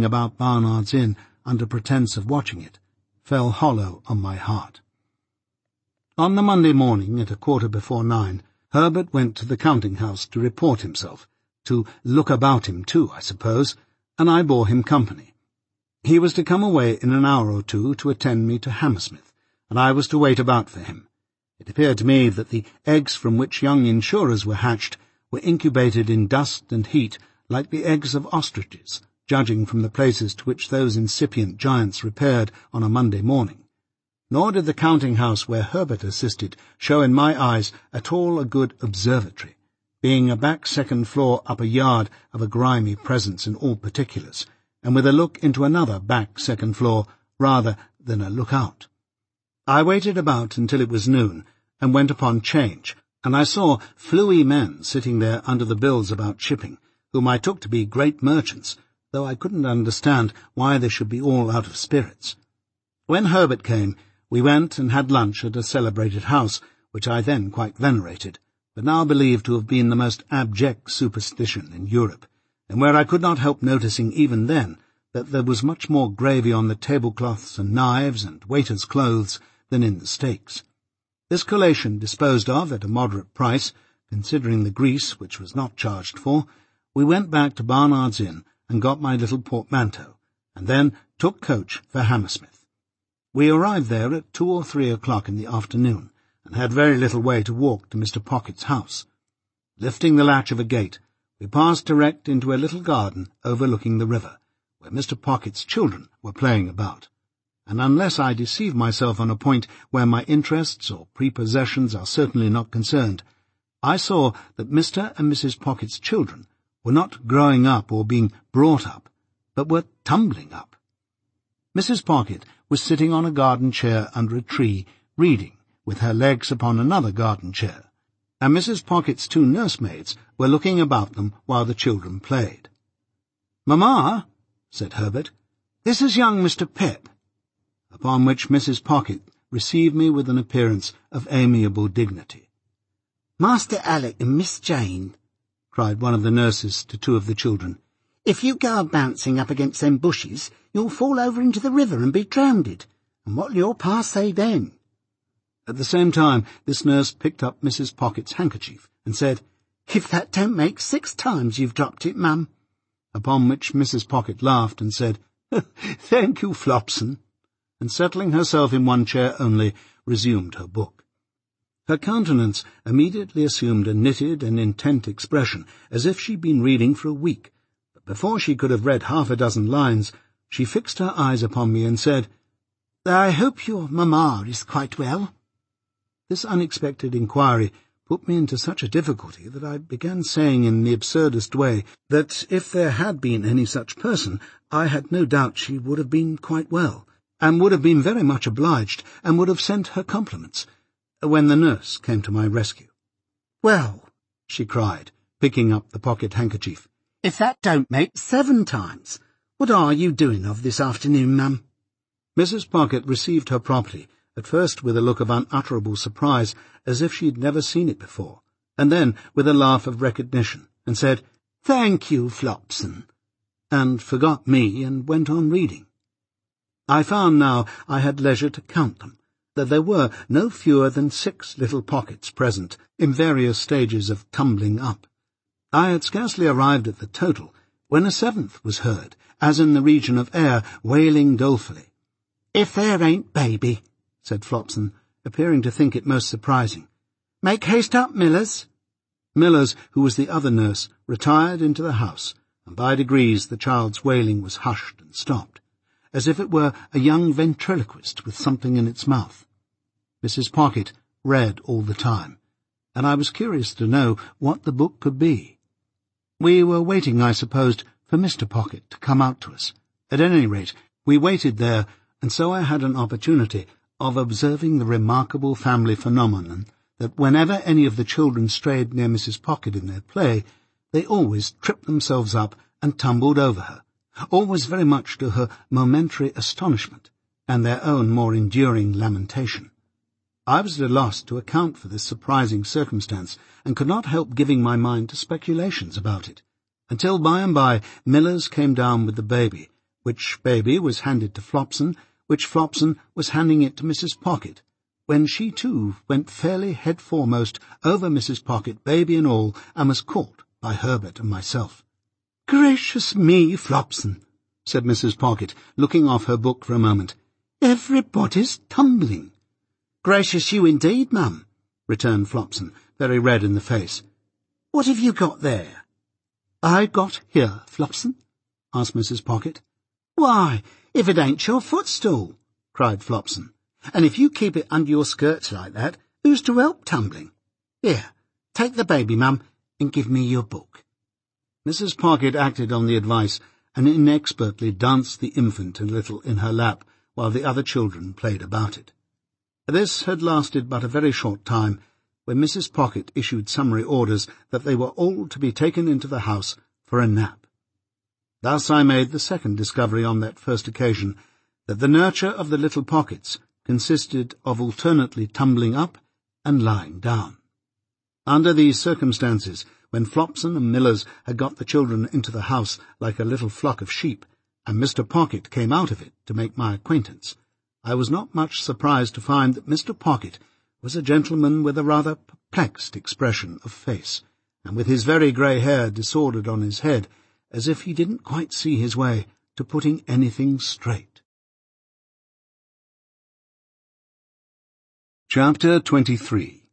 roaming about Barnard's Inn under pretence of watching it, fell hollow on my heart. On the Monday morning at 9:15, Herbert went to the counting-house to report himself, to look about him too, I suppose, and I bore him company. He was to come away in an hour or two to attend me to Hammersmith, and I was to wait about for him. It appeared to me that the eggs from which young insurers were hatched were incubated in dust and heat like the eggs of ostriches, judging from the places to which those incipient giants repaired on a Monday morning. Nor did the counting-house where Herbert assisted show in my eyes at all a good observatory, being a back second floor up a yard of a grimy presence in all particulars, and with a look into another back second floor rather than a look-out. I waited about until it was noon, and went upon change, and I saw fluey men sitting there under the bills about shipping, whom I took to be great merchants, though I couldn't understand why they should be all out of spirits. When Herbert came, we went and had lunch at a celebrated house, which I then quite venerated, but now believed to have been the most abject superstition in Europe, and where I could not help noticing even then that there was much more gravy on the tablecloths and knives and waiters' clothes than in the steaks. This collation disposed of at a moderate price, considering the grease which was not charged for, we went back to Barnard's Inn and got my little portmanteau, and then took coach for Hammersmith. We arrived there at 2 or 3 o'clock in the afternoon, and had very little way to walk to Mr. Pocket's house. Lifting the latch of a gate, we passed direct into a little garden overlooking the river, where Mr. Pocket's children were playing about, and unless I deceive myself on a point where my interests or prepossessions are certainly not concerned, I saw that Mr. and Mrs. Pocket's children were not growing up or being brought up, but were tumbling up. Mrs. Pocket was sitting on a garden chair under a tree, reading, with her legs upon another garden chair, and Mrs. Pocket's 2 nursemaids were looking about them while the children played. "Mamma," said Herbert, "this is young Mr. Pip," upon which Mrs. Pocket received me with an appearance of amiable dignity. "Master Alec and Miss Jane," cried one of the nurses to 2 of the children, "if you go a-bouncing up against them bushes, you'll fall over into the river and be drownded, and what'll your pa say then?" At the same time this nurse picked up Mrs. Pocket's handkerchief and said, "If that don't make 6 times you've dropped it, mum," upon which Mrs. Pocket laughed and said, "Thank you, Flopson," and settling herself in one chair only, resumed her book. Her countenance immediately assumed a knitted and intent expression, as if she'd been reading for a week, but before she could have read half a dozen lines, she fixed her eyes upon me and said, "I hope your mamma is quite well." This unexpected inquiry put me into such a difficulty that I began saying in the absurdest way that if there had been any such person, I had no doubt she would have been quite well, and would have been very much obliged, and would have sent her compliments, when the nurse came to my rescue. "Well," she cried, picking up the pocket handkerchief, "if that don't make 7 times, what are you doing of this afternoon, mum?" Mrs. Pocket received her property, at first with a look of unutterable surprise, as if she had never seen it before, and then with a laugh of recognition, and said, "Thank you, Flopson," and forgot me and went on reading. I found now I had leisure to count them, that there were no fewer than 6 little Pockets present, in various stages of tumbling up. I had scarcely arrived at the total, when a 7th was heard, as in the region of air, wailing dolefully. "If there ain't baby," said Flopson, appearing to think it most surprising. "Make haste up, Millers." Millers, who was the other nurse, retired into the house, and by degrees the child's wailing was hushed and stopped, as if it were a young ventriloquist with something in its mouth. Mrs. Pocket read all the time, and I was curious to know what the book could be. We were waiting, I supposed, for Mr. Pocket to come out to us. At any rate, we waited there, and so I had an opportunity of observing the remarkable family phenomenon that whenever any of the children strayed near Mrs. Pocket in their play, they always tripped themselves up and tumbled over her, always very much to her momentary astonishment and their own more enduring lamentation. I was at a loss to account for this surprising circumstance, and could not help giving my mind to speculations about it, until by and by Millers came down with the baby, which baby was handed to Flopson, which Flopson was handing it to Mrs. Pocket, when she too went fairly head foremost over Mrs. Pocket, baby and all, and was caught by Herbert and myself. "Gracious me, Flopson," said Mrs. Pocket, looking off her book for a moment. "Everybody's tumbling." "Gracious you indeed, Mum," returned Flopson, very red in the face. "What have you got there?" "I got here, Flopson?" asked Mrs. Pocket. "Why, if it ain't your footstool," cried Flopson. "And if you keep it under your skirts like that, who's to help tumbling? Here, take the baby, Mum, and give me your book." Mrs. Pocket acted on the advice and inexpertly danced the infant a little in her lap while the other children played about it. This had lasted but a very short time, when Mrs. Pocket issued summary orders that they were all to be taken into the house for a nap. Thus I made the second discovery on that first occasion, that the nurture of the little Pockets consisted of alternately tumbling up and lying down. Under these circumstances, when Flopson and Millers had got the children into the house like a little flock of sheep, and Mr. Pocket came out of it to make my acquaintance, I was not much surprised to find that Mr. Pocket was a gentleman with a rather perplexed expression of face, and with his very grey hair disordered on his head, as if he didn't quite see his way to putting anything straight. Chapter 23.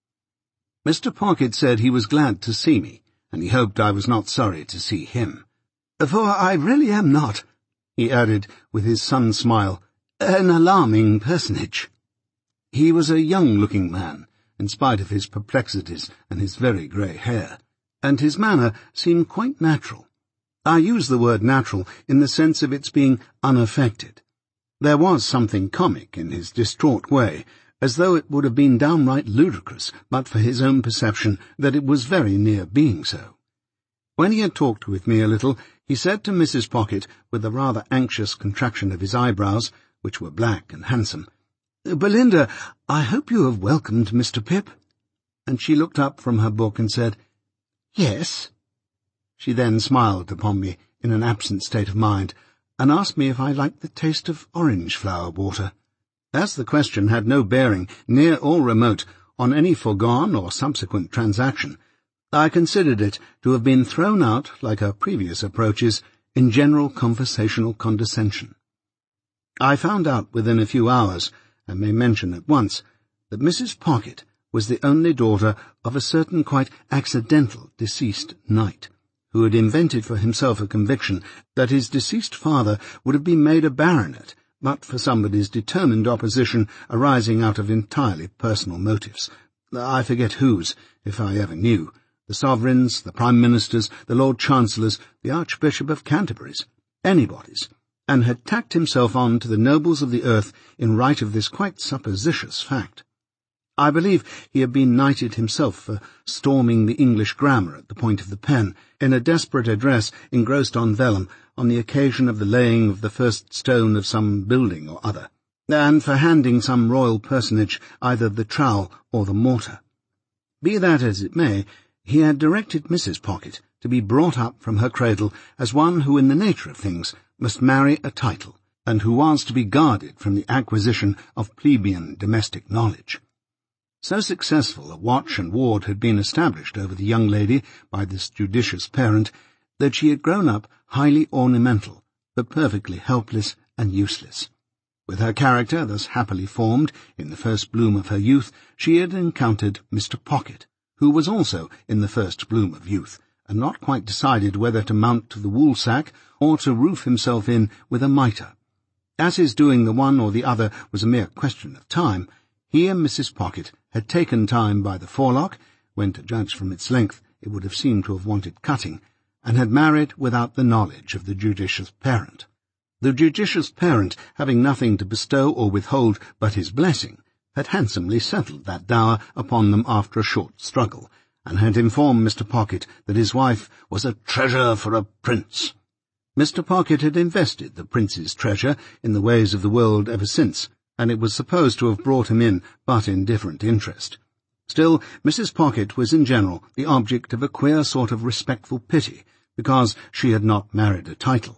Mr. Pocket said he was glad to see me, and he hoped I was not sorry to see him. "For I really am not," he added, with his son's smile, "an alarming personage." He was a young-looking man, in spite of his perplexities and his very grey hair, and his manner seemed quite natural. I use the word natural in the sense of its being unaffected. There was something comic in his distraught way, as though it would have been downright ludicrous but for his own perception that it was very near being so. When he had talked with me a little, he said to Mrs. Pocket, with a rather anxious contraction of his eyebrows, which were black and handsome, "Belinda, I hope you have welcomed Mr. Pip." And she looked up from her book and said, "Yes." She then smiled upon me in an absent state of mind, and asked me if I liked the taste of orange-flower water. As the question had no bearing, near or remote, on any foregone or subsequent transaction, I considered it to have been thrown out, like her previous approaches, in general conversational condescension. I found out within a few hours, and may mention at once, that Mrs. Pocket was the only daughter of a certain quite accidental deceased knight, who had invented for himself a conviction that his deceased father would have been made a baronet but for somebody's determined opposition arising out of entirely personal motives. I forget whose, if I ever knew, the sovereigns, the prime ministers, the Lord Chancellors, the Archbishop of Canterbury's, anybody's, and had tacked himself on to the nobles of the earth in right of this quite supposititious fact. I believe he had been knighted himself for storming the English grammar at the point of the pen, in a desperate address engrossed on vellum on the occasion of the laying of the first stone of some building or other, and for handing some royal personage either the trowel or the mortar. Be that as it may, he had directed Mrs. Pocket to be brought up from her cradle as one who in the nature of things must marry a title, and who was to be guarded from the acquisition of plebeian domestic knowledge. So successful a watch and ward had been established over the young lady by this judicious parent that she had grown up highly ornamental, but perfectly helpless and useless. With her character thus happily formed in the first bloom of her youth, she had encountered Mr. Pocket, who was also in the first bloom of youth, and not quite decided whether to mount to the woolsack or to roof himself in with a mitre. As his doing the one or the other was a mere question of time, he and Mrs. Pocket had taken time by the forelock, when to judge from its length it would have seemed to have wanted cutting, and had married without the knowledge of the judicious parent. The judicious parent, having nothing to bestow or withhold but his blessing, had handsomely settled that dower upon them after a short struggle, and had informed Mr. Pocket that his wife was a treasure for a prince. Mr. Pocket had invested the prince's treasure in the ways of the world ever since, and it was supposed to have brought him in but in different interest. Still, Mrs. Pocket was in general the object of a queer sort of respectful pity, because she had not married a title,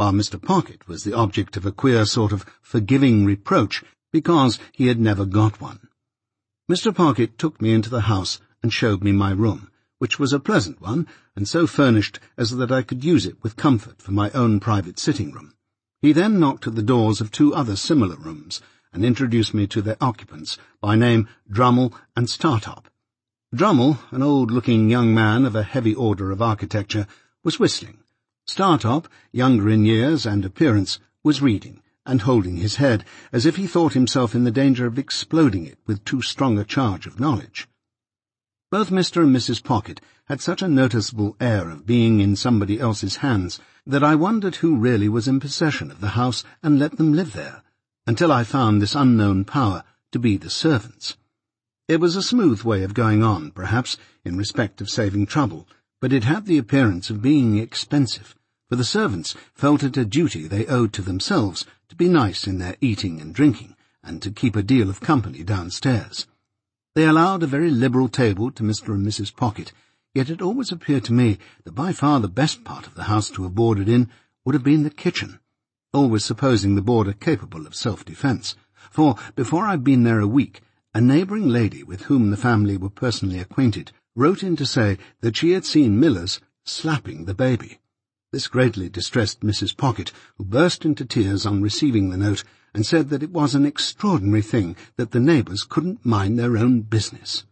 while Mr. Pocket was the object of a queer sort of forgiving reproach because he had never got one. Mr. Pocket took me into the house and showed me my room, which was a pleasant one, and so furnished as that I could use it with comfort for my own private sitting-room. He then knocked at the doors of 2 other similar rooms, and introduced me to their occupants, by name Drummle and Startop. Drummle, an old-looking young man of a heavy order of architecture, was whistling. Startop, younger in years and appearance, was reading, and holding his head, as if he thought himself in the danger of exploding it with too strong a charge of knowledge. Both Mr. and Mrs. Pocket had such a noticeable air of being in somebody else's hands that I wondered who really was in possession of the house and let them live there, until I found this unknown power to be the servants. It was a smooth way of going on, perhaps, in respect of saving trouble, but it had the appearance of being expensive, for the servants felt it a duty they owed to themselves to be nice in their eating and drinking, and to keep a deal of company downstairs. They allowed a very liberal table to Mr. and Mrs. Pocket, yet it always appeared to me that by far the best part of the house to have boarded in would have been the kitchen, always supposing the boarder capable of self-defence, for before I'd been there a week, a neighbouring lady with whom the family were personally acquainted wrote in to say that she had seen Millers slapping the baby. This greatly distressed Mrs. Pocket, who burst into tears on receiving the note, and said that it was an extraordinary thing that the neighbours couldn't mind their own business.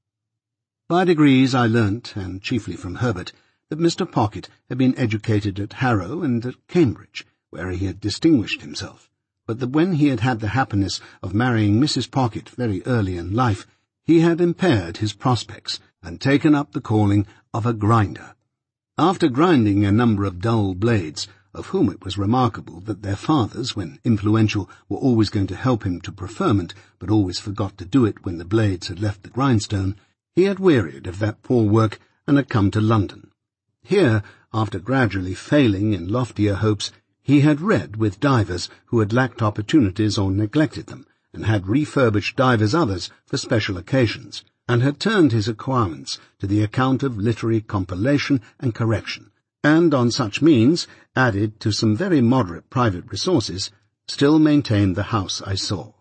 By degrees I learnt, and chiefly from Herbert, that Mr. Pocket had been educated at Harrow and at Cambridge, where he had distinguished himself, but that when he had had the happiness of marrying Mrs. Pocket very early in life, he had impaired his prospects and taken up the calling of a grinder. After grinding a number of dull blades, of whom it was remarkable that their fathers, when influential, were always going to help him to preferment, but always forgot to do it when the blades had left the grindstone, he had wearied of that poor work and had come to London. Here, after gradually failing in loftier hopes, he had read with divers who had lacked opportunities or neglected them, and had refurbished divers others for special occasions, and had turned his acquirements to the account of literary compilation and correction, and on such means, added to some very moderate private resources, still maintained the house I saw.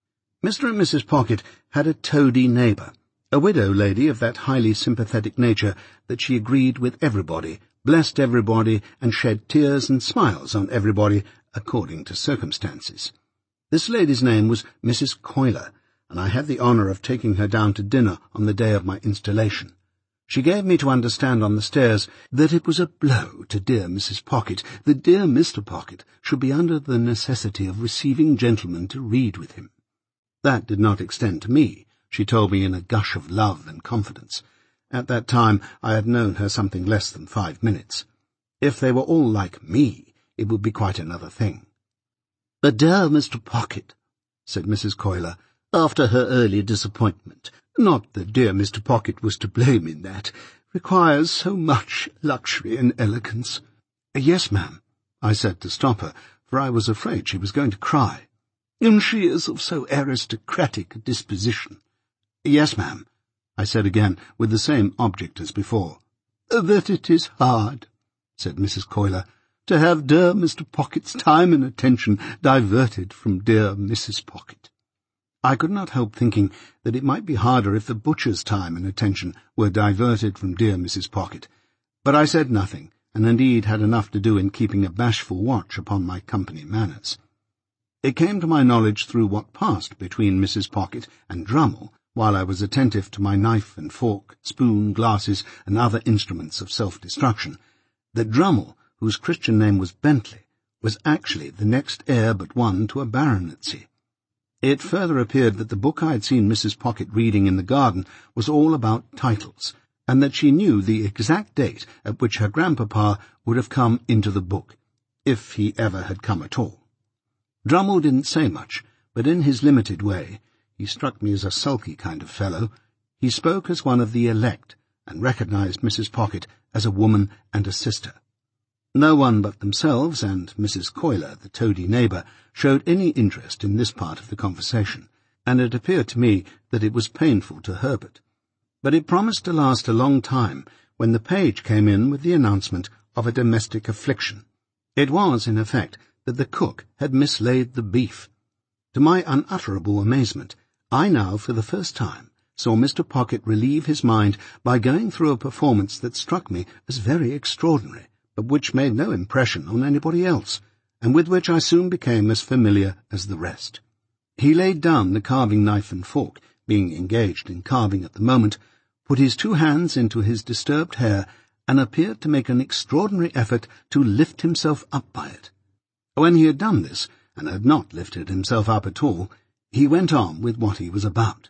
Mr. and Mrs. Pocket had a toady neighbour, a widow lady of that highly sympathetic nature that she agreed with everybody, blessed everybody, and shed tears and smiles on everybody according to circumstances. This lady's name was Mrs. Coiler, and I had the honour of taking her down to dinner on the day of my installation. She gave me to understand on the stairs that it was a blow to dear Mrs. Pocket that dear Mr. Pocket should be under the necessity of receiving gentlemen to read with him. That did not extend to me, she told me in a gush of love and confidence. At that time I had known her something less than 5 minutes. If they were all like me, it would be quite another thing. "But dear Mr. Pocket," said Mrs. Coiler, after her early disappointment, not that dear Mr. Pocket was to blame in that, "requires so much luxury and elegance." "Yes, ma'am," I said to stop her, for I was afraid she was going to cry. "And she is of so aristocratic a disposition." "Yes, ma'am," I said again, with the same object as before. "That it is hard," said Mrs. Coiler, "to have dear Mr. Pocket's time and attention diverted from dear Mrs. Pocket." I could not help thinking that it might be harder if the butcher's time and attention were diverted from dear Mrs. Pocket, but I said nothing, and indeed had enough to do in keeping a bashful watch upon my company manners. It came to my knowledge through what passed between Mrs. Pocket and Drummle, while I was attentive to my knife and fork, spoon, glasses, and other instruments of self-destruction, that Drummle, whose Christian name was Bentley, was actually the next heir but one to a baronetcy. It further appeared that the book I had seen Mrs. Pocket reading in the garden was all about titles, and that she knew the exact date at which her grandpapa would have come into the book, if he ever had come at all. Drummle didn't say much, but in his limited way, he struck me as a sulky kind of fellow, he spoke as one of the elect, and recognized Mrs. Pocket as a woman and a sister. No one but themselves and Mrs. Coiler, the toady neighbour, showed any interest in this part of the conversation, and it appeared to me that it was painful to Herbert. But it promised to last a long time when the page came in with the announcement of a domestic affliction. It was, in effect, that the cook had mislaid the beef. To my unutterable amazement, I now, for the first time, saw Mr. Pocket relieve his mind by going through a performance that struck me as very extraordinary, but which made no impression on anybody else, and with which I soon became as familiar as the rest. He laid down the carving knife and fork, being engaged in carving at the moment, put his 2 hands into his disturbed hair, and appeared to make an extraordinary effort to lift himself up by it. When he had done this, and had not lifted himself up at all, he went on with what he was about.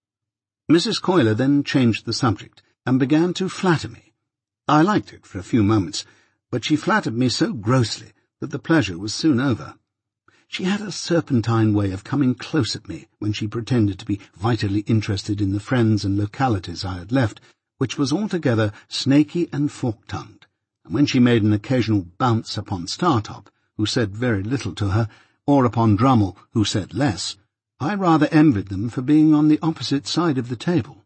Mrs. Coiler then changed the subject, and began to flatter me. I liked it for a few moments, but she flattered me so grossly that the pleasure was soon over. She had a serpentine way of coming close at me when she pretended to be vitally interested in the friends and localities I had left, which was altogether snaky and fork-tongued, and when she made an occasional bounce upon Startop, who said very little to her, or upon Drummle, who said less, I rather envied them for being on the opposite side of the table.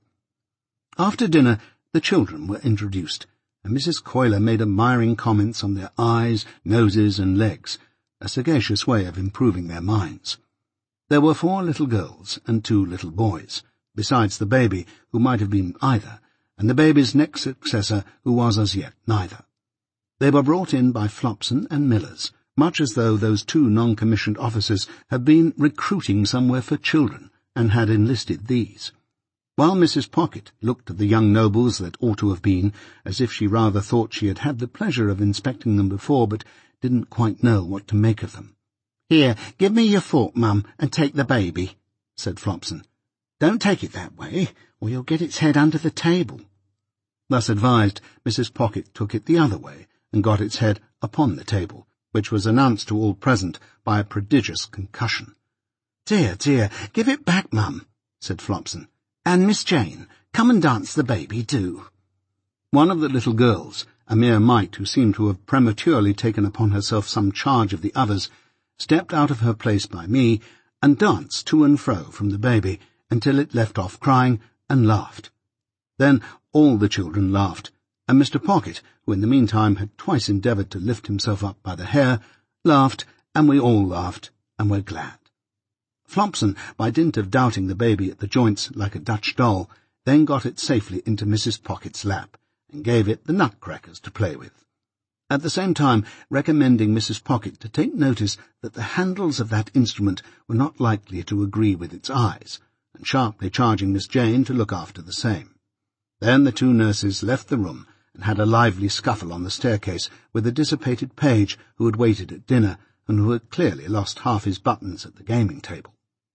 After dinner, the children were introduced, and Mrs. Coiler made admiring comments on their eyes, noses, and legs, a sagacious way of improving their minds. There were 4 little girls and 2 little boys, besides the baby, who might have been either, and the baby's next successor, who was as yet neither. They were brought in by Flopson and Millers, much as though those 2 non-commissioned officers had been recruiting somewhere for children, and had enlisted these. While Mrs. Pocket looked at the young nobles that ought to have been, as if she rather thought she had had the pleasure of inspecting them before, but didn't quite know what to make of them. "Here, give me your fork, Mum, and take the baby," said Flopson. "Don't take it that way, or you'll get its head under the table." Thus advised, Mrs. Pocket took it the other way, and got its head upon the table, which was announced to all present by a prodigious concussion. "Dear, dear, give it back, Mum," said Flopson. "And Miss Jane, come and dance the baby, do." One of the little girls, a mere mite who seemed to have prematurely taken upon herself some charge of the others, stepped out of her place by me, and danced to and fro from the baby until it left off crying and laughed. Then all the children laughed, and Mr. Pocket, who in the meantime had twice endeavoured to lift himself up by the hair, laughed, and we all laughed, and were glad. Flopson, by dint of doubting the baby at the joints like a Dutch doll, then got it safely into Mrs. Pocket's lap, and gave it the nutcrackers to play with, at the same time recommending Mrs. Pocket to take notice that the handles of that instrument were not likely to agree with its eyes, and sharply charging Miss Jane to look after the same. Then the 2 nurses left the room, and had a lively scuffle on the staircase with a dissipated page who had waited at dinner, and who had clearly lost half his buttons at the gaming-table.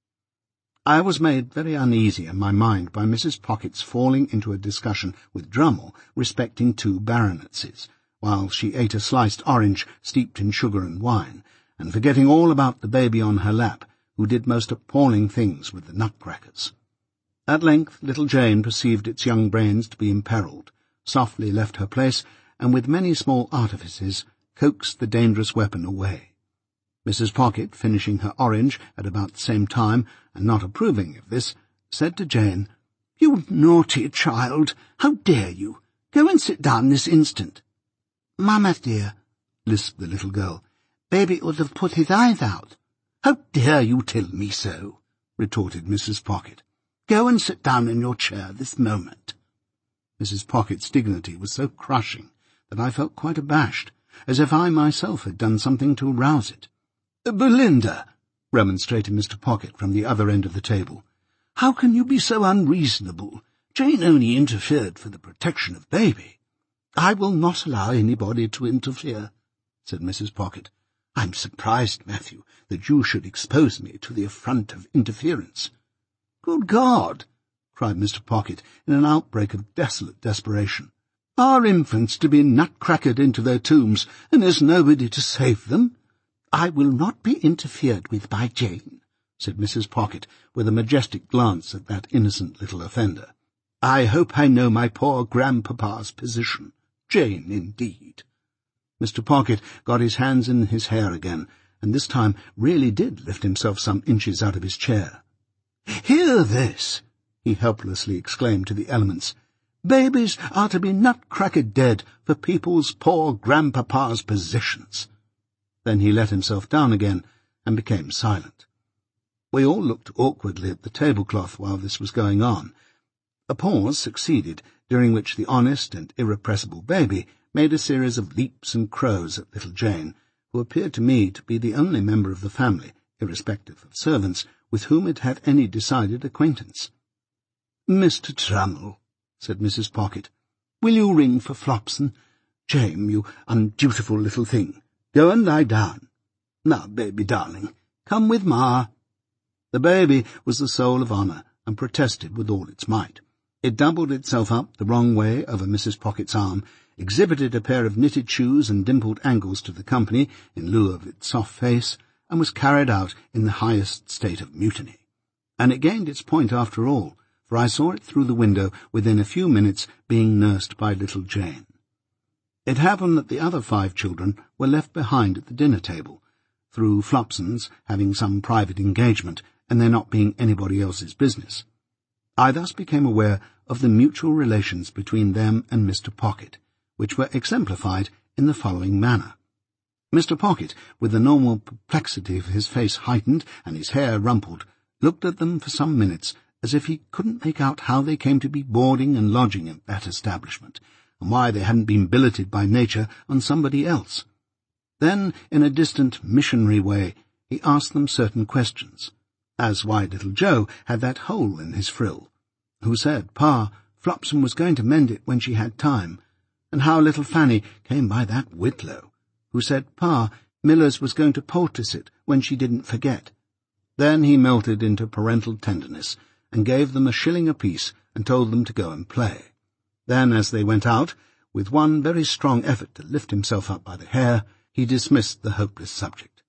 I was made very uneasy in my mind by Mrs. Pocket's falling into a discussion with Drummle respecting 2 baronetcies, while she ate a sliced orange steeped in sugar and wine, and forgetting all about the baby on her lap, who did most appalling things with the nutcrackers. At length little Jane perceived its young brains to be imperilled, softly left her place, and with many small artifices coaxed the dangerous weapon away. Mrs. Pocket, finishing her orange at about the same time, and not approving of this, said to Jane, "You naughty child! How dare you! Go and sit down this instant." "Mamma, dear," lisped the little girl, "baby would have put his eyes out." "How dare you tell me so?" retorted Mrs. Pocket. "Go and sit down in your chair this moment." Mrs. Pocket's dignity was so crushing that I felt quite abashed, as if I myself had done something to arouse it. "Belinda," remonstrated Mr. Pocket from the other end of the table, "how can you be so unreasonable? Jane only interfered for the protection of baby." "I will not allow anybody to interfere," said Mrs. Pocket. "I'm surprised, Matthew, that you should expose me to the affront of interference." "Good God!" cried Mr. Pocket in an outbreak of desolate desperation. "Are infants to be nutcrackered into their tombs, and there's nobody to save them?" "I will not be interfered with by Jane," said Mrs. Pocket, with a majestic glance at that innocent little offender. "I hope I know my poor grandpapa's position. Jane, indeed." Mr. Pocket got his hands in his hair again, and this time really did lift himself some inches out of his chair. "Hear this!" he helplessly exclaimed to the elements. "Babies are to be nutcrackered dead for people's poor grandpapa's positions." Then he let himself down again and became silent. We all looked awkwardly at the tablecloth while this was going on. A pause succeeded, during which the honest and irrepressible baby made a series of leaps and crows at little Jane, who appeared to me to be the only member of the family, irrespective of servants, with whom it had any decided acquaintance. "Mr. Drummle," said Mrs. Pocket, "will you ring for Flopson? Jane, you undutiful little thing, go and lie down. Now, baby darling, come with Ma." The baby was the soul of honour, and protested with all its might. It doubled itself up the wrong way over Mrs. Pocket's arm, exhibited a pair of knitted shoes and dimpled ankles to the company in lieu of its soft face, and was carried out in the highest state of mutiny. And it gained its point after all, for I saw it through the window within a few minutes being nursed by little Jane. It happened that the other 5 children were left behind at the dinner-table, through Flopson's having some private engagement and there not being anybody else's business. I thus became aware of the mutual relations between them and Mr. Pocket, which were exemplified in the following manner. Mr. Pocket, with the normal perplexity of his face heightened and his hair rumpled, looked at them for some minutes as if he couldn't make out how they came to be boarding and lodging at that establishment, and why they hadn't been billeted by nature on somebody else. Then, in a distant missionary way, he asked them certain questions, as why little Joe had that hole in his frill, who said, "Pa, Flopson was going to mend it when she had time," and how little Fanny came by that whitlow, who said, "Pa, Millers was going to poultice it when she didn't forget." Then he melted into parental tenderness, and gave them a shilling apiece, and told them to go and play. Then, as they went out, with one very strong effort to lift himself up by the hair, he dismissed the hopeless subject.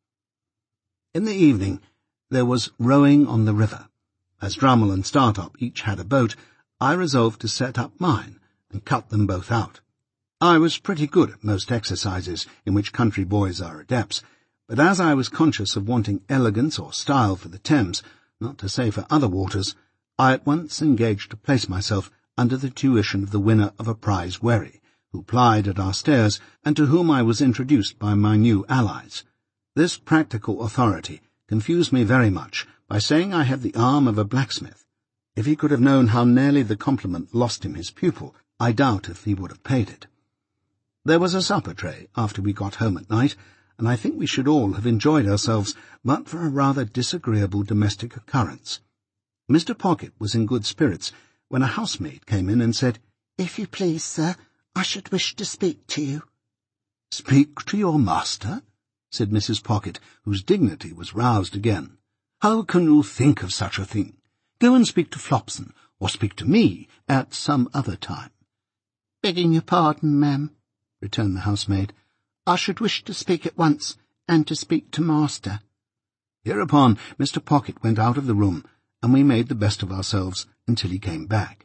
In the evening there was rowing on the river. As Drummle and Startop each had a boat, I resolved to set up mine, and cut them both out. I was pretty good at most exercises in which country boys are adepts, but as I was conscious of wanting elegance or style for the Thames, not to say for other waters, I at once engaged to place myself under the tuition of the winner of a prize wherry, who plied at our stairs, and to whom I was introduced by my new allies. This practical authority confused me very much by saying I had the arm of a blacksmith. If he could have known how nearly the compliment lost him his pupil, I doubt if he would have paid it. There was a supper tray after we got home at night, and I think we should all have enjoyed ourselves but for a rather disagreeable domestic occurrence. Mr. Pocket was in good spirits when a housemaid came in and said, "If you please, sir, I should wish to speak to you." "Speak to your master?" said Mrs. Pocket, whose dignity was roused again. "How can you think of such a thing? Go and speak to Flopson, or speak to me at some other time." "Begging your pardon, ma'am," returned the housemaid, "I should wish to speak at once, and to speak to master." Hereupon Mr. Pocket went out of the room, and we made the best of ourselves until he came back.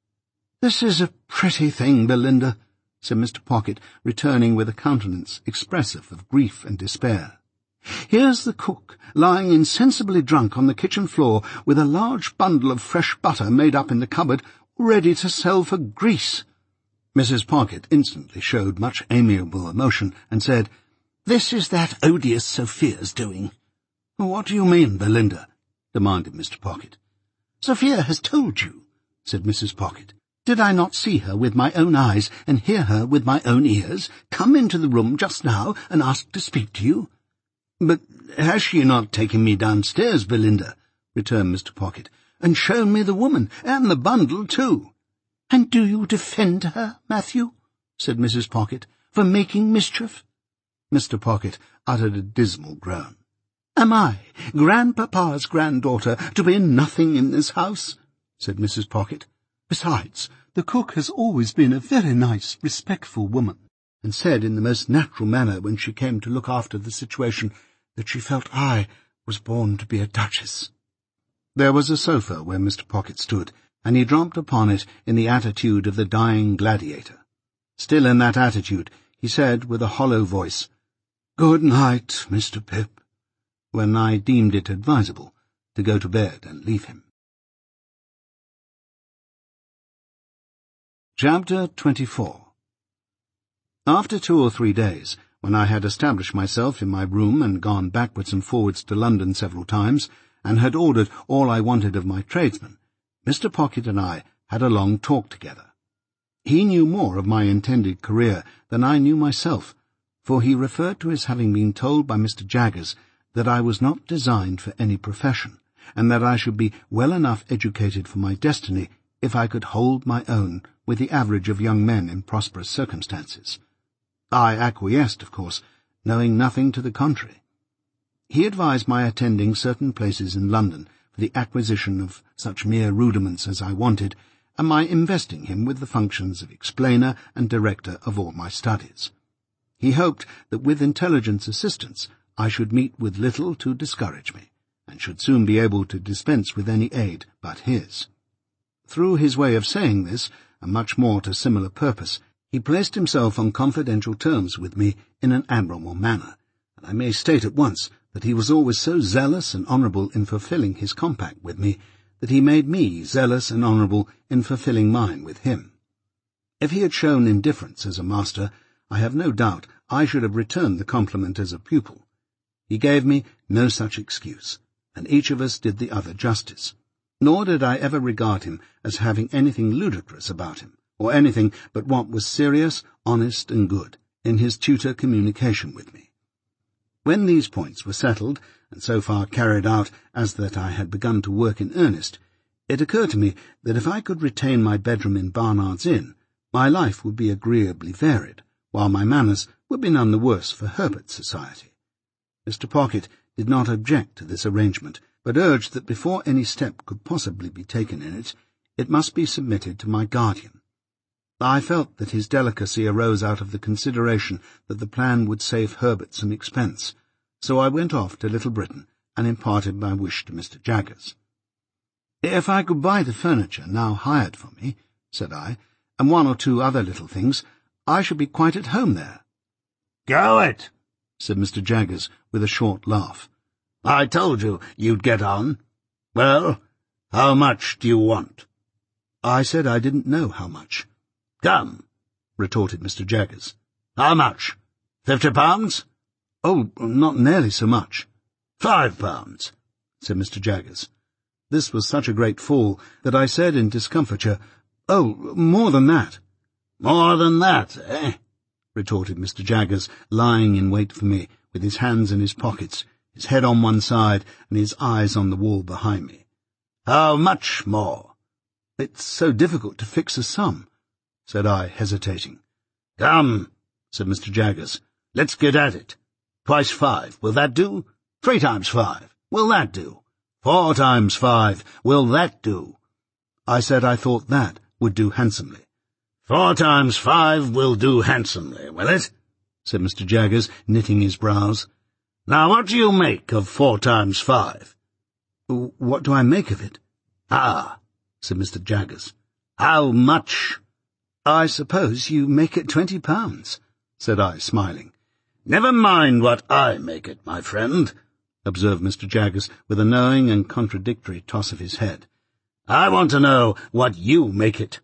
"This is a pretty thing, Belinda," said Mr. Pocket, returning with a countenance expressive of grief and despair. "Here's the cook, lying insensibly drunk on the kitchen floor, with a large bundle of fresh butter made up in the cupboard, ready to sell for grease." Mrs. Pocket instantly showed much amiable emotion, and said, "This is that odious Sophia's doing." "What do you mean, Belinda?" demanded Mr. Pocket. "Sophia has told you," said Mrs. Pocket. "Did I not see her with my own eyes, and hear her with my own ears, come into the room just now and ask to speak to you?" "But has she not taken me downstairs, Belinda," returned Mr. Pocket, "and shown me the woman, and the bundle too?" "And do you defend her, Matthew?" said Mrs. Pocket, "for making mischief?" Mr. Pocket uttered a dismal groan. "Am I, grandpapa's granddaughter, to be nothing in this house?" said Mrs. Pocket. "Besides, the cook has always been a very nice, respectful woman, and said in the most natural manner when she came to look after the situation that she felt I was born to be a duchess." There was a sofa where Mr. Pocket stood, and he dropped upon it in the attitude of the dying gladiator. Still in that attitude, he said with a hollow voice, "Good night, Mr. Pip," when I deemed it advisable to go to bed and leave him. Chapter 24. After 2 or 3 days, when I had established myself in my room and gone backwards and forwards to London several times, and had ordered all I wanted of my tradesmen, Mr. Pocket and I had a long talk together. He knew more of my intended career than I knew myself, for he referred to his having been told by Mr. Jaggers that I was not designed for any profession, and that I should be well enough educated for my destiny if I could hold my own with the average of young men in prosperous circumstances. I acquiesced, of course, knowing nothing to the contrary. He advised my attending certain places in London for the acquisition of such mere rudiments as I wanted, and my investing him with the functions of explainer and director of all my studies. He hoped that with intelligence assistance I should meet with little to discourage me, and should soon be able to dispense with any aid but his. Through his way of saying this, and much more to similar purpose, he placed himself on confidential terms with me in an admirable manner, and I may state at once that he was always so zealous and honourable in fulfilling his compact with me that he made me zealous and honourable in fulfilling mine with him. If he had shown indifference as a master, I have no doubt I should have returned the compliment as a pupil. He gave me no such excuse, and each of us did the other justice. Nor did I ever regard him as having anything ludicrous about him, or anything but what was serious, honest, and good, in his tutor communication with me. When these points were settled, and so far carried out as that I had begun to work in earnest, it occurred to me that if I could retain my bedroom in Barnard's Inn, my life would be agreeably varied, while my manners would be none the worse for Herbert's society. Mr. Pocket did not object to this arrangement, but urged that before any step could possibly be taken in it, it must be submitted to my guardian. I felt that his delicacy arose out of the consideration that the plan would save Herbert some expense, so I went off to Little Britain and imparted my wish to Mr. Jaggers. "If I could buy the furniture now hired for me," said I, "and one or two other little things, I should be quite at home there." "Go it," said Mr. Jaggers with a short laugh. "I told you you'd get on. Well, how much do you want?" I said I didn't know how much. "Come," retorted Mr. Jaggers. "How much? £50? "Oh, not nearly so much." £5, said Mr. Jaggers. This was such a great fall that I said in discomfiture, "Oh, more than that." "More than that, eh?" retorted Mr. Jaggers, lying in wait for me, with his hands in his pockets, his head on one side and his eyes on the wall behind me. "How much more?" "It's so difficult to fix a sum," said I, hesitating. "Come," said Mr. Jaggers, "let's get at it. 2 × 5, will that do? 3 × 5, will that do? 4 × 5, will that do?" I said I thought that would do handsomely. 4 × 5 will do handsomely, will it? said Mr. Jaggers, knitting his brows. "Now what do you make of 4 × 5? "What do I make of it?" "Ah," said Mr. Jaggers. "How much?" "I suppose you make it £20, said I, smiling. "Never mind what I make it, my friend," observed Mr. Jaggers, with a knowing and contradictory toss of his head. "I want to know what you make it."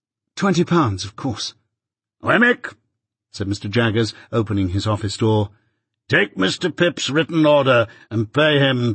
£20, of course." "Wemmick," said Mr. Jaggers, opening his office door, "take Mr. Pip's written order and pay him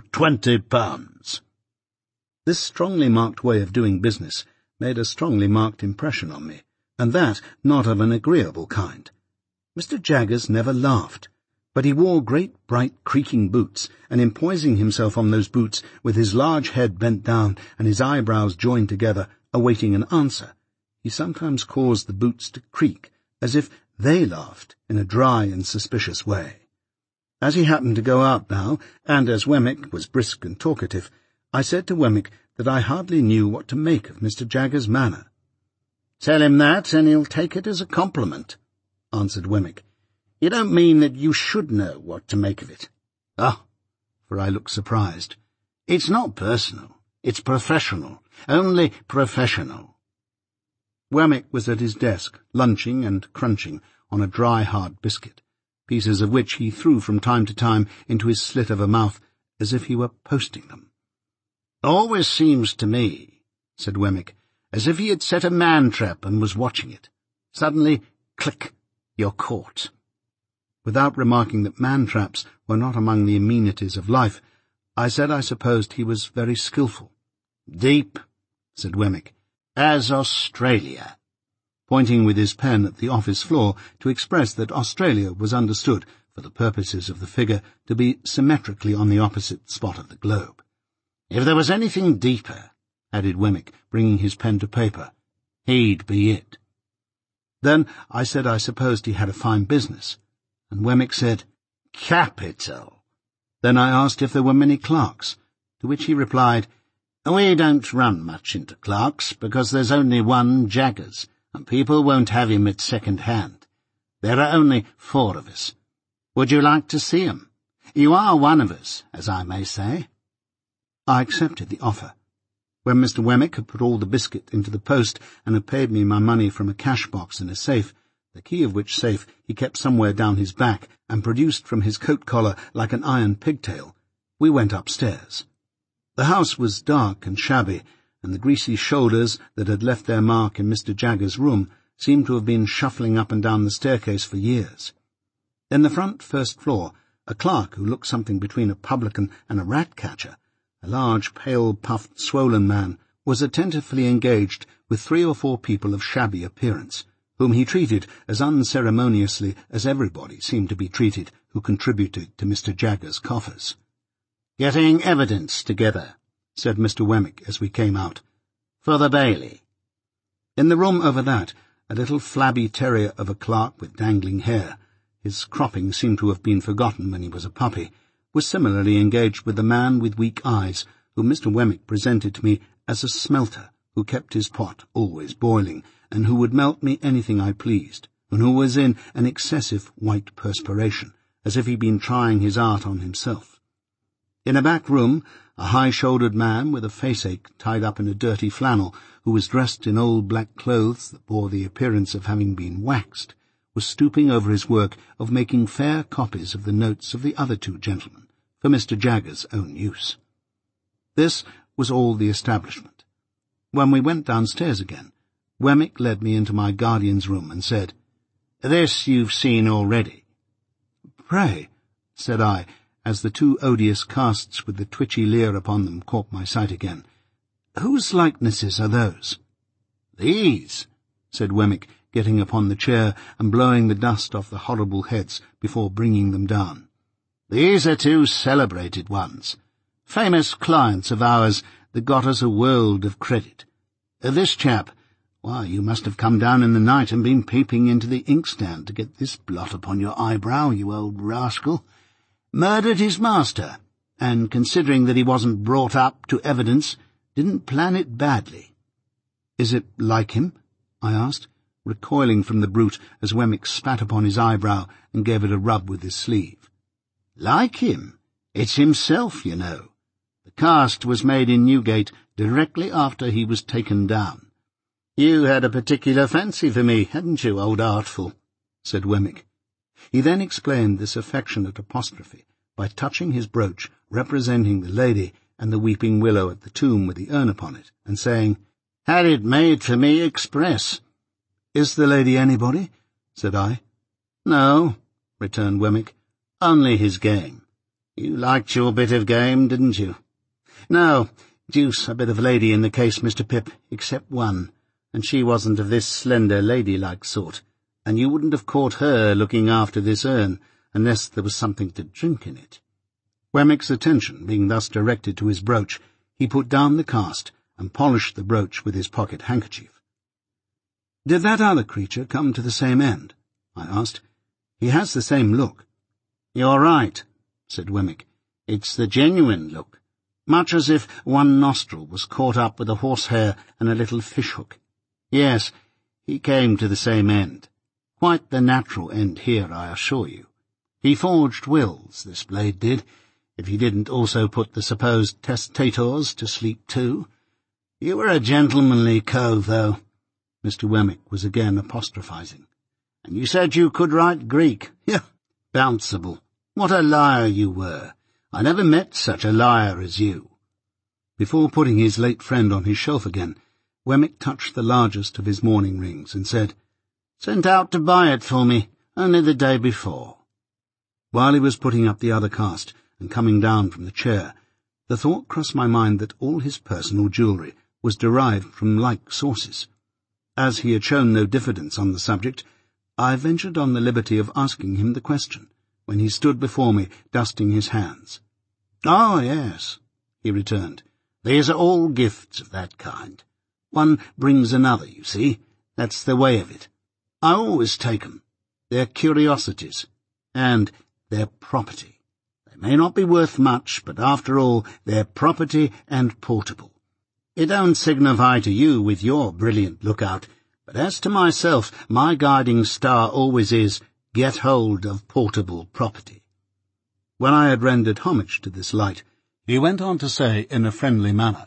£20. This strongly marked way of doing business made a strongly marked impression on me, and that not of an agreeable kind. Mr. Jaggers never laughed, but he wore great bright creaking boots, and in poising himself on those boots, with his large head bent down and his eyebrows joined together, awaiting an answer, he sometimes caused the boots to creak, as if they laughed in a dry and suspicious way. As he happened to go out now, and as Wemmick was brisk and talkative, I said to Wemmick that I hardly knew what to make of Mr. Jaggers' manner. "Tell him that, and he'll take it as a compliment," answered Wemmick. "You don't mean that you should know what to make of it?" "Ah," for I looked surprised. "It's not personal. It's professional. Only professional." Wemmick was at his desk, lunching and crunching on a dry, hard biscuit, pieces of which he threw from time to time into his slit of a mouth as if he were posting them. "Always seems to me," said Wemmick, "as if he had set a man-trap and was watching it. Suddenly, click, you're caught." Without remarking that man-traps were not among the amenities of life, I said I supposed he was very skilful. "Deep," said Wemmick, "as Australia," pointing with his pen at the office floor to express that Australia was understood, for the purposes of the figure, to be symmetrically on the opposite spot of the globe. "If there was anything deeper," added Wemmick, bringing his pen to paper, "he'd be it." Then I said I supposed he had a fine business, and Wemmick said, "Capital." Then I asked if there were many clerks, to which he replied, "We don't run much into clerks, because there's only one Jaggers, and people won't have him at second hand. There are only 4 of us. Would you like to see him? You are one of us, as I may say." I accepted the offer. When Mr. Wemmick had put all the biscuit into the post and had paid me my money from a cash-box in a safe, the key of which safe he kept somewhere down his back and produced from his coat-collar like an iron pigtail, we went upstairs. The house was dark and shabby, and the greasy shoulders that had left their mark in Mr. Jaggers's room seemed to have been shuffling up and down the staircase for years. In the front first floor, a clerk who looked something between a publican and a rat-catcher, a large, pale-puffed, swollen man, was attentively engaged with 3 or 4 people of shabby appearance, whom he treated as unceremoniously as everybody seemed to be treated who contributed to Mr. Jaggers's coffers. "Getting evidence together," said Mr. Wemmick as we came out, "for the Bailey." In the room over that, a little flabby terrier of a clerk with dangling hair, his cropping seemed to have been forgotten when he was a puppy, was similarly engaged with the man with weak eyes, whom Mr. Wemmick presented to me as a smelter, who kept his pot always boiling, and who would melt me anything I pleased, and who was in an excessive white perspiration, as if he'd been trying his art on himself. In a back room, a high-shouldered man with a face-ache tied up in a dirty flannel, who was dressed in old black clothes that bore the appearance of having been waxed, was stooping over his work of making fair copies of the notes of the other 2 gentlemen, for Mr. Jaggers's own use. This was all the establishment. When we went downstairs again, Wemmick led me into my guardian's room and said, "This you've seen already." "Pray," said I, as the 2 odious casts with the twitchy leer upon them caught my sight again, "whose likenesses are those?" "These," said Wemmick, getting upon the chair and blowing the dust off the horrible heads before bringing them down. "These are 2 celebrated ones, famous clients of ours that got us a world of credit. This chap, why, you must have come down in the night and been peeping into the inkstand to get this blot upon your eyebrow, you old rascal. Murdered his master, and considering that he wasn't brought up to evidence, didn't plan it badly." "Is it like him?" I asked, recoiling from the brute as Wemmick spat upon his eyebrow and gave it a rub with his sleeve. "Like him? It's himself, you know. The cast was made in Newgate directly after he was taken down. You had a particular fancy for me, hadn't you, old Artful?" said Wemmick. He then explained this affectionate apostrophe by touching his brooch representing the lady and the weeping willow at the tomb with the urn upon it, and saying, "Had it made for me express." "Is the lady anybody?" said I. "No," returned Wemmick, "only his game. You liked your bit of game, didn't you? No, deuce a bit of lady in the case, Mr. Pip, except one, and she wasn't of this slender ladylike sort, and you wouldn't have caught her looking after this urn unless there was something to drink in it." Wemmick's attention being thus directed to his brooch, he put down the cast and polished the brooch with his pocket-handkerchief. "Did that other creature come to the same end?" I asked. "He has the same look." "You're right," said Wemmick. "It's the genuine look, much as if one nostril was caught up with a horsehair and a little fish-hook. Yes, he came to the same end. Quite the natural end here, I assure you. He forged wills, this blade did, if he didn't also put the supposed testators to sleep too. You were a gentlemanly cove, though." Mr. Wemmick was again apostrophizing. "And you said you could write Greek. Yeah, bounceable. What a liar you were. I never met such a liar as you." Before putting his late friend on his shelf again, Wemmick touched the largest of his mourning rings and said, "Sent out to buy it for me, only the day before. While he was putting up the other cast and coming down from the chair, the thought crossed my mind that all his personal jewellery was derived from like sources. As he had shown no diffidence on the subject, I ventured on the liberty of asking him the question, when he stood before me, dusting his hands. "Oh, yes," he returned. "These are all gifts of that kind. One brings another, you see. That's the way of it. I always take 'em. They're curiosities, and they're property. They may not be worth much, but after all, they're property and portable. It don't signify to you with your brilliant lookout, but as to myself, my guiding star always is, get hold of portable property." When I had rendered homage to this light, he went on to say in a friendly manner,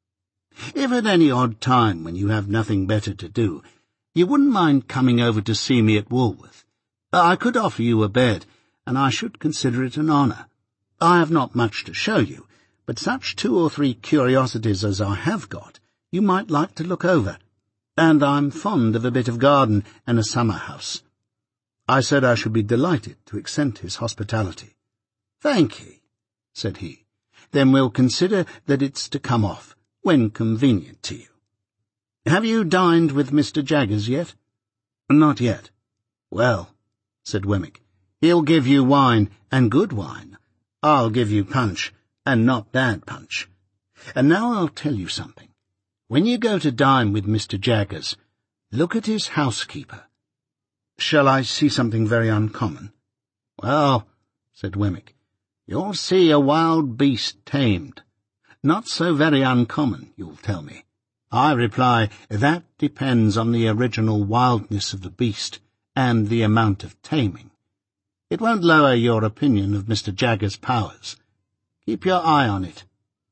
"If at any odd time when you have nothing better to do, you wouldn't mind coming over to see me at Woolworth, I could offer you a bed, and I should consider it an honour. I have not much to show you, but such 2 or 3 curiosities as I have got, you might like to look over, and I'm fond of a bit of garden and a summer house." I said I should be delighted to extend his hospitality. "Thank ye," said he. "Then we'll consider that it's to come off, when convenient to you. Have you dined with Mr. Jaggers yet?" "Not yet." "Well," said Wemmick, "he'll give you wine, and good wine. I'll give you punch, and not bad punch. And now I'll tell you something. When you go to dine with Mr. Jaggers, look at his housekeeper." "Shall I see something very uncommon?" "Well," said Wemmick, "you'll see a wild beast tamed. Not so very uncommon, you'll tell me. I reply, that depends on the original wildness of the beast and the amount of taming. It won't lower your opinion of Mr. Jaggers' powers. Keep your eye on it."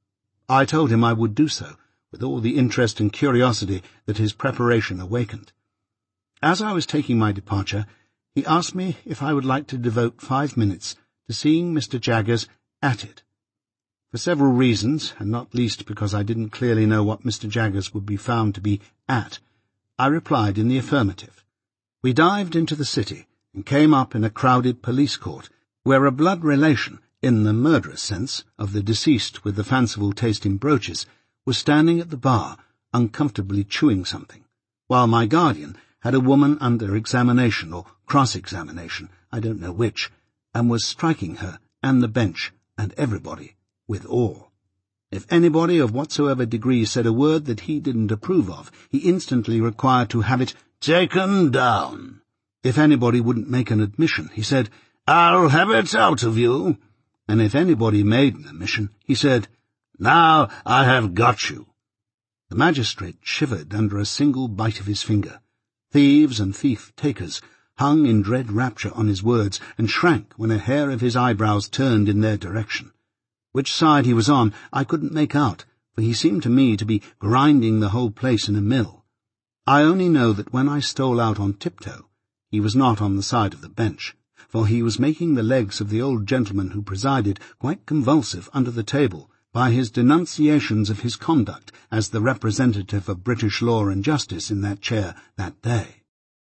I told him I would do so, with all the interest and curiosity that his preparation awakened. As I was taking my departure, he asked me if I would like to devote 5 minutes to seeing Mr. Jaggers at it. For several reasons, and not least because I didn't clearly know what Mr. Jaggers would be found to be at, I replied in the affirmative. We dived into the city, and came up in a crowded police court, where a blood relation, in the murderous sense, of the deceased with the fanciful taste in brooches, was standing at the bar, uncomfortably chewing something, while my guardian had a woman under examination or cross-examination, I don't know which, and was striking her and the bench and everybody with awe. If anybody of whatsoever degree said a word that he didn't approve of, he instantly required to have it taken down. If anybody wouldn't make an admission, he said, "I'll have it out of you." And if anybody made an admission, he said, "Now I have got you." The magistrate shivered under a single bite of his finger. Thieves and thief-takers hung in dread rapture on his words, and shrank when a hair of his eyebrows turned in their direction. Which side he was on I couldn't make out, for he seemed to me to be grinding the whole place in a mill. I only know that when I stole out on tiptoe, he was not on the side of the bench, for he was making the legs of the old gentleman who presided quite convulsive under the table by his denunciations of his conduct as the representative of British law and justice in that chair that day.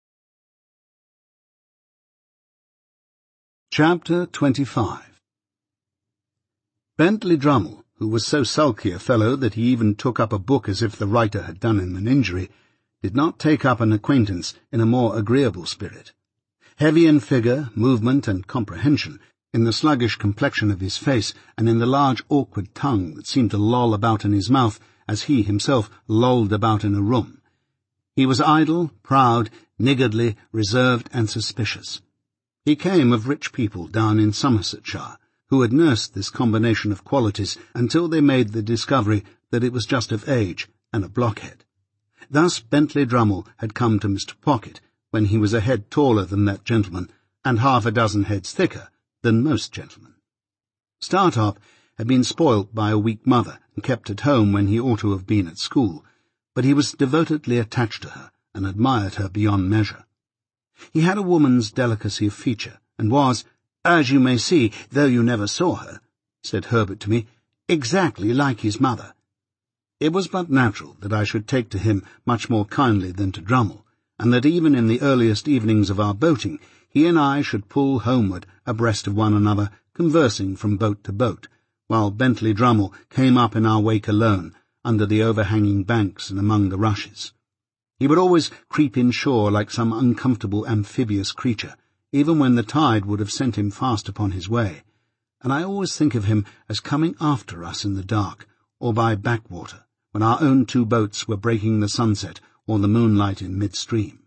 Chapter 25. Bentley Drummle, who was so sulky a fellow that he even took up a book as if the writer had done him an injury, did not take up an acquaintance in a more agreeable spirit. Heavy in figure, movement, and comprehension, in the sluggish complexion of his face, and in the large awkward tongue that seemed to loll about in his mouth as he himself lolled about in a room, he was idle, proud, niggardly, reserved, and suspicious. He came of rich people down in Somersetshire, who had nursed this combination of qualities until they made the discovery that it was just of age and a blockhead. Thus Bentley Drummle had come to Mr. Pocket when he was a head taller than that gentleman, and 6 heads thicker than most gentlemen. Startop had been spoilt by a weak mother and kept at home when he ought to have been at school, but he was devotedly attached to her and admired her beyond measure. He had a woman's delicacy of feature, and was, "As you may see, though you never saw her," said Herbert to me, "exactly like his mother." It was but natural that I should take to him much more kindly than to Drummle, and that even in the earliest evenings of our boating he and I should pull homeward abreast of one another, conversing from boat to boat, while Bentley Drummle came up in our wake alone, under the overhanging banks and among the rushes. He would always creep inshore like some uncomfortable amphibious creature, even when the tide would have sent him fast upon his way, and I always think of him as coming after us in the dark, or by backwater, when our own 2 boats were breaking the sunset or the moonlight in midstream.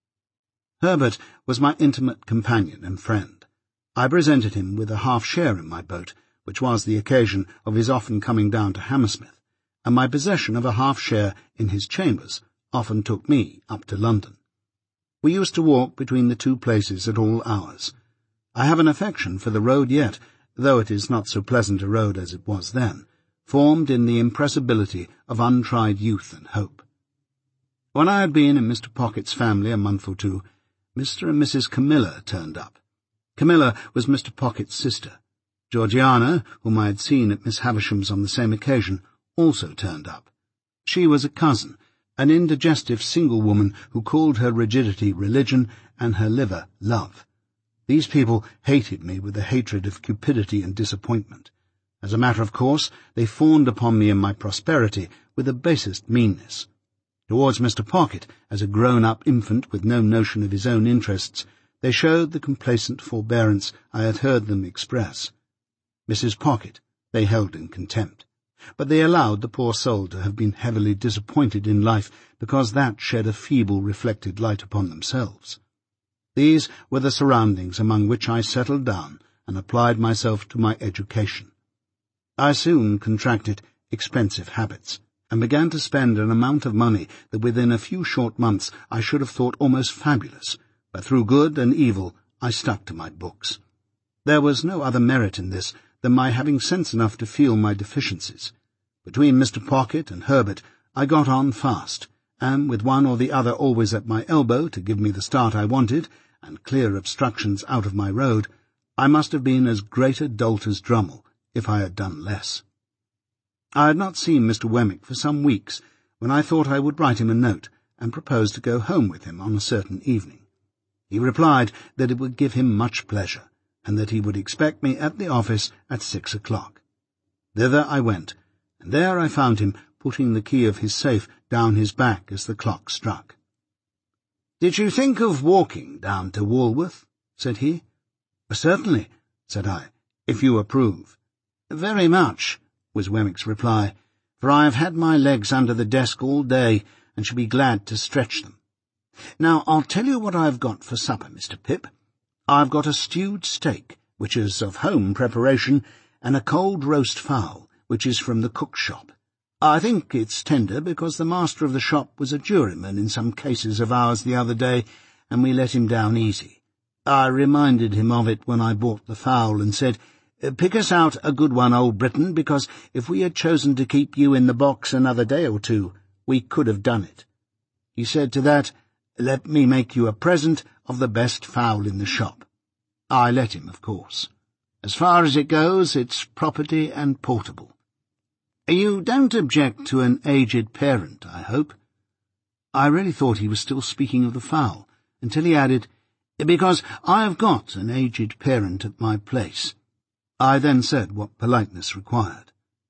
Herbert was my intimate companion and friend. I presented him with a half-share in my boat, which was the occasion of his often coming down to Hammersmith, and my possession of a half-share in his chambers often took me up to London. We used to walk between the 2 places at all hours. I have an affection for the road yet, though it is not so pleasant a road as it was then, formed in the impressibility of untried youth and hope. When I had been in Mr. Pocket's family a month or 2, Mr. and Mrs. Camilla turned up. Camilla was Mr. Pocket's sister. Georgiana, whom I had seen at Miss Havisham's on the same occasion, also turned up. She was a cousin, an indigestive single woman who called her rigidity religion and her liver love. These people hated me with a hatred of cupidity and disappointment. As a matter of course, they fawned upon me in my prosperity with the basest meanness. Towards Mr. Pocket, as a grown-up infant with no notion of his own interests, they showed the complacent forbearance I had heard them express. Mrs. Pocket they held in contempt, but they allowed the poor soul to have been heavily disappointed in life because that shed a feeble reflected light upon themselves. These were the surroundings among which I settled down and applied myself to my education. I soon contracted expensive habits, and began to spend an amount of money that within a few short months I should have thought almost fabulous, but through good and evil I stuck to my books. There was no other merit in this than my having sense enough to feel my deficiencies. Between Mr. Pocket and Herbert I got on fast, and with one or the other always at my elbow to give me the start I wanted, and clear obstructions out of my road, I must have been as great a dolt as Drummle, if I had done less. I had not seen Mr. Wemmick for some weeks, when I thought I would write him a note, and propose to go home with him on a certain evening. He replied that it would give him much pleasure, and that he would expect me at the office at 6 o'clock. Thither I went, and there I found him putting the key of his safe down his back as the clock struck. "Did you think of walking down to Walworth?" said he. "Certainly," said I, "if you approve." "Very much," was Wemmick's reply, "for I have had my legs under the desk all day, and shall be glad to stretch them. Now, I'll tell you what I've got for supper, Mr. Pip. I've got a stewed steak, which is of home preparation, and a cold roast fowl, which is from the cook's shop. I think it's tender because the master of the shop was a juryman in some cases of ours the other day, and we let him down easy. I reminded him of it when I bought the fowl, and said, 'Pick us out a good one, Old Britain, because if we had chosen to keep you in the box another day or 2, we could have done it.' He said to that, 'Let me make you a present of the best fowl in the shop.' I let him, of course. As far as it goes, it's property and portable. You don't object to an aged parent, I hope?" I really thought he was still speaking of the fowl, until he added, "Because I have got an aged parent at my place." I then said what politeness required.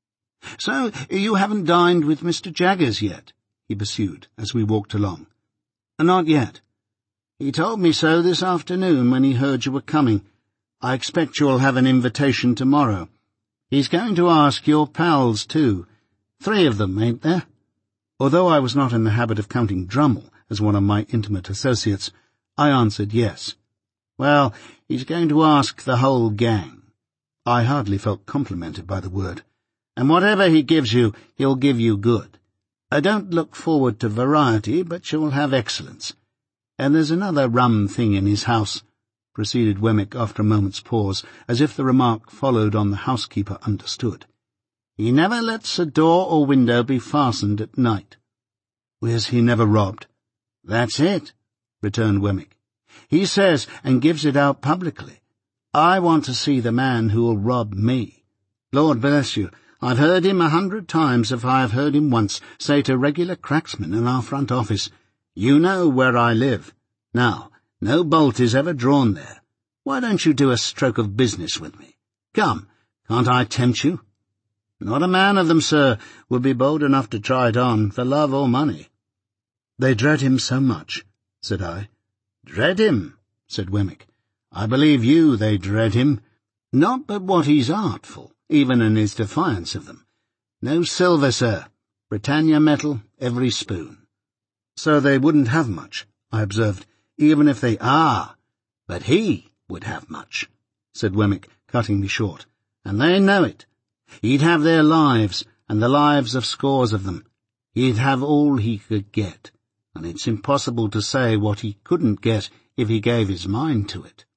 "So you haven't dined with Mr. Jaggers yet?" he pursued, as we walked along. "Not yet. He told me so this afternoon when he heard you were coming. I expect you'll have an invitation tomorrow. He's going to ask your pals, too. 3 of them, ain't there?" Although I was not in the habit of counting Drummle as one of my intimate associates, I answered yes. "Well, he's going to ask the whole gang." I hardly felt complimented by the word. "And whatever he gives you, he'll give you good. I don't look forward to variety, but you'll have excellence. And there's another rum thing in his house," proceeded Wemmick after a moment's pause, as if the remark followed on the housekeeper understood. "He never lets a door or window be fastened at night." "Is he never robbed?" "That's it," returned Wemmick. "He says, and gives it out publicly, 'I want to see the man who'll rob me.' Lord bless you, I've heard him 100 times if I have heard him once say to regular cracksmen in our front office, 'You know where I live. Now, No bolt is ever drawn there. Why don't you do a stroke of business with me? Come, can't I tempt you? Not a man of them, sir, would be bold enough to try it on for love or money. They dread him so much, said I. Dread him, said Wemmick. I believe you they dread him. Not but what he's artful, even in his defiance of them. No silver, sir. Britannia metal, every spoon. So they wouldn't have much, I observed, even if they are. But he would have much, said Wemmick, cutting me short, and they know it. He'd have their lives, and the lives of scores of them. He'd have all he could get, and it's impossible to say what he couldn't get if he gave his mind to it.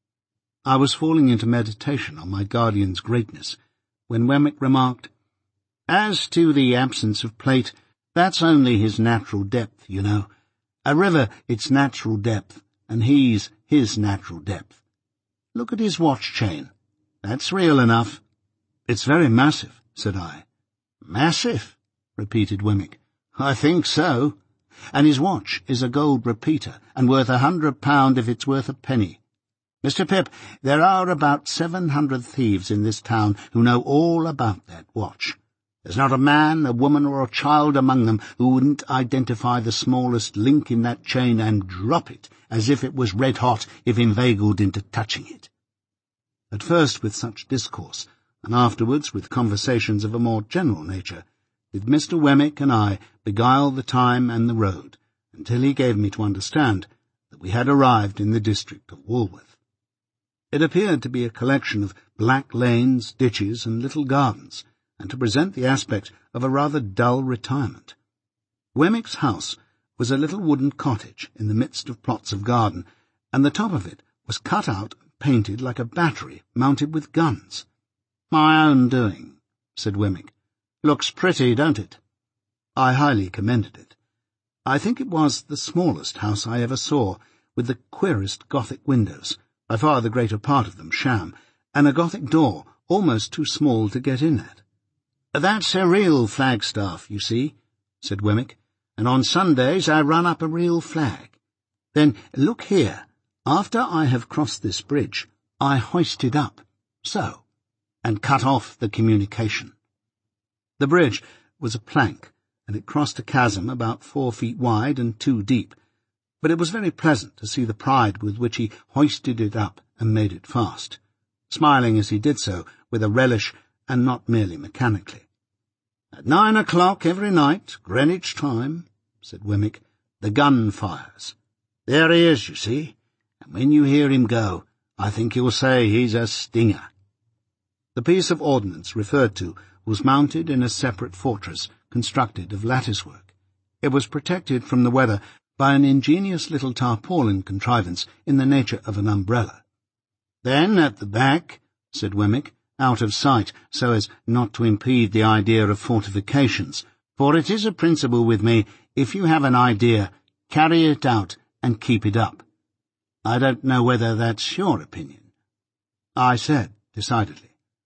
I was falling into meditation on my guardian's greatness, when Wemmick remarked, As to the absence of plate, that's only his natural depth, you know. A river, its natural depth, and he's his natural depth. Look at his watch-chain. That's real enough. It's very massive, said I. Massive? Repeated Wemmick. I think so. And his watch is a gold repeater, and worth £100 if it's worth a penny. Mr. Pip, there are about 700 thieves in this town who know all about that watch. There's not a man, a woman, or a child among them who wouldn't identify the smallest link in that chain and drop it as if it was red-hot if inveigled into touching it. At first with such discourse, and afterwards with conversations of a more general nature, did Mr. Wemmick and I beguile the time and the road, until he gave me to understand that we had arrived in the district of Walworth. It appeared to be a collection of black lanes, ditches, and little gardens, and to present the aspect of a rather dull retirement. Wemmick's house was a little wooden cottage in the midst of plots of garden, and the top of it was cut out and painted like a battery mounted with guns. My own doing, said Wemmick. Looks pretty, don't it? I highly commended it. I think it was the smallest house I ever saw, with the queerest Gothic windows, by far the greater part of them sham, and a Gothic door almost too small to get in at. That's a real flagstaff, you see, said Wemmick, and on Sundays I run up a real flag. Then, look here, after I have crossed this bridge, I hoist it up, so, and cut off the communication. The bridge was a plank, and it crossed a chasm about 4 feet wide and 2 deep, but it was very pleasant to see the pride with which he hoisted it up and made it fast, smiling as he did so with a relish and not merely mechanically. At 9 o'clock every night, Greenwich time, said Wemmick, the gun fires. There he is, you see, and when you hear him go, I think you'll say he's a stinger. The piece of ordnance referred to was mounted in a separate fortress constructed of latticework. It was protected from the weather by an ingenious little tarpaulin contrivance in the nature of an umbrella. Then, at the back, said Wemmick, out of sight, so as not to impede the idea of fortifications, for it is a principle with me, if you have an idea, carry it out and keep it up. I don't know whether that's your opinion. I said, decidedly.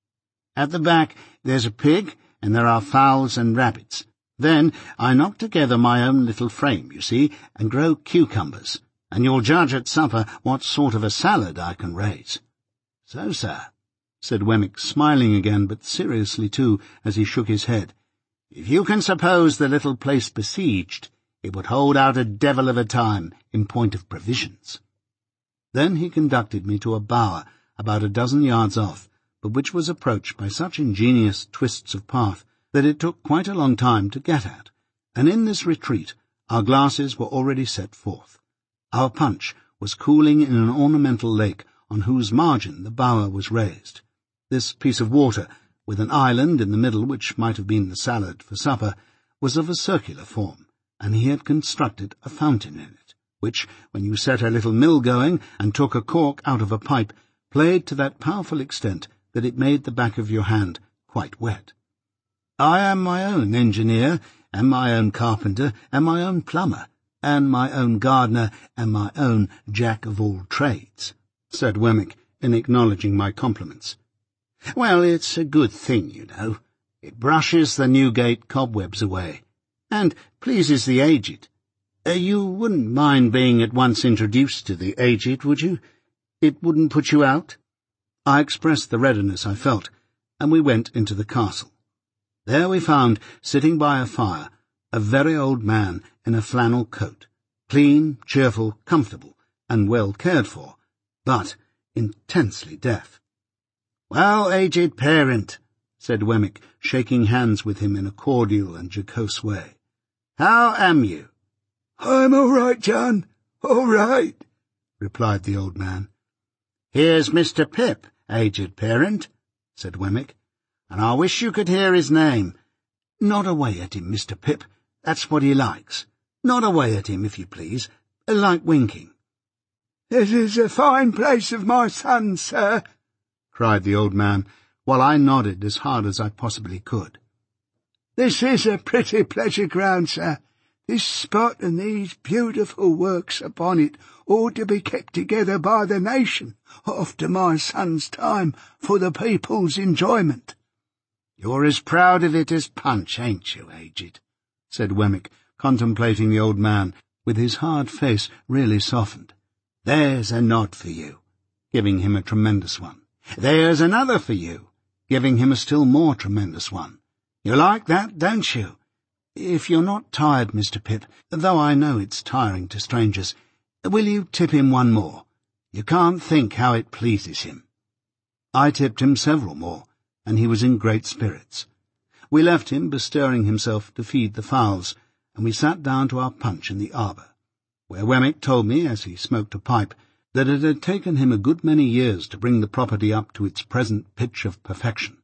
At the back there's a pig, and there are fowls and rabbits. Then I knock together my own little frame, you see, and grow cucumbers, and you'll judge at supper what sort of a salad I can raise. So, sir, said Wemmick, smiling again, but seriously too, as he shook his head, if you can suppose the little place besieged, it would hold out a devil of a time in point of provisions. Then he conducted me to a bower about a dozen yards off, but which was approached by such ingenious twists of path that it took quite a long time to get at, and in this retreat our glasses were already set forth. Our punch was cooling in an ornamental lake on whose margin the bower was raised. This piece of water, with an island in the middle which might have been the salad for supper, was of a circular form, and he had constructed a fountain in it, which, when you set a little mill going and took a cork out of a pipe, played to that powerful extent that it made the back of your hand quite wet. I am my own engineer, and my own carpenter, and my own plumber, and my own gardener, and my own jack-of-all-trades, said Wemmick, in acknowledging my compliments. Well, it's a good thing, you know. It brushes the Newgate cobwebs away, and pleases the aged. You wouldn't mind being at once introduced to the aged, would you? It wouldn't put you out?" I expressed the readiness I felt, and we went into the castle. There we found, sitting by a fire, a very old man in a flannel coat, clean, cheerful, comfortable, and well cared for, but intensely deaf. "Well, aged parent," said Wemmick, shaking hands with him in a cordial and jocose way, "how am you?" "I'm all right, John, all right," replied the old man. "Here's Mr. Pip, aged parent," said Wemmick, "and I wish you could hear his name. Nod away at him, Mr. Pip, that's what he likes. Nod away at him, if you please, like winking." "This is a fine place of my son, sir," cried the old man, while I nodded as hard as I possibly could. "This is a pretty pleasure ground, sir. This spot and these beautiful works upon it ought to be kept together by the nation, after my son's time, for the people's enjoyment." "You're as proud of it as Punch, ain't you, aged?" said Wemmick, contemplating the old man, with his hard face really softened. "There's a nod for you," giving him a tremendous one. "There's another for you," giving him a still more tremendous one. "You like that, don't you? If you're not tired, Mr. Pip, though I know it's tiring to strangers, will you tip him one more? You can't think how it pleases him." I tipped him several more, and he was in great spirits. We left him bestirring himself to feed the fowls, and we sat down to our punch in the arbour, where Wemmick told me, as he smoked a pipe, that it had taken him a good many years to bring the property up to its present pitch of perfection.